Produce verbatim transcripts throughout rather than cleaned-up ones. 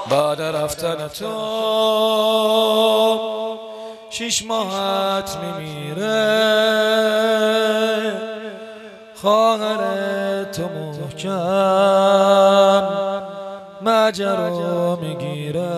بعد رفتن تو شیش ماهت میمیره، خواهر تو محکم ماجرا میگیره،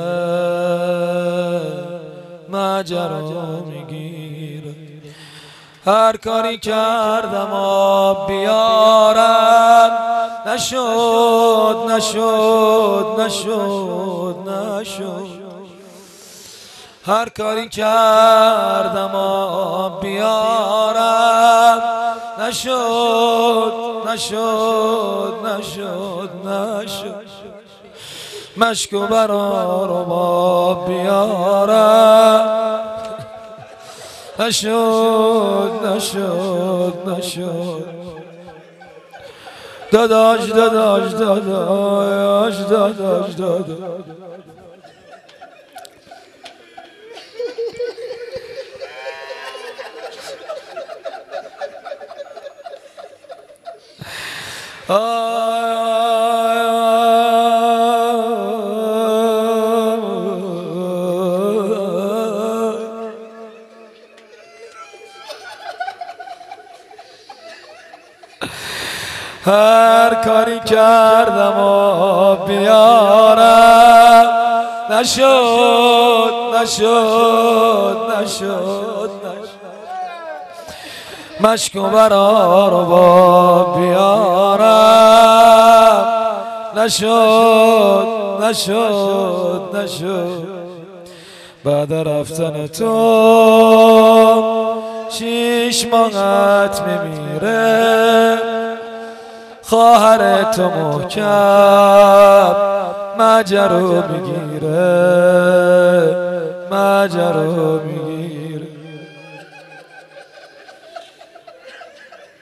ماجرا میگیره. هر کاری کردم آب بیارم نشد نشد نشد نشد. هر کاری کردم آب بیارم نشد نشد نشد نشد. مشک و برارم آب بیارم نشد نشد نشد. داداش داداش داداش داداش داداش هر کاری کردم آب بیارم نشد نشد نشد نشد. مشک و برار و آب بیارم نشد نشد نشد. بعد رفتن تو شیش ماهت میمیره، خواهر تو محکم ماجرا میگیره، ماجرا میگیره.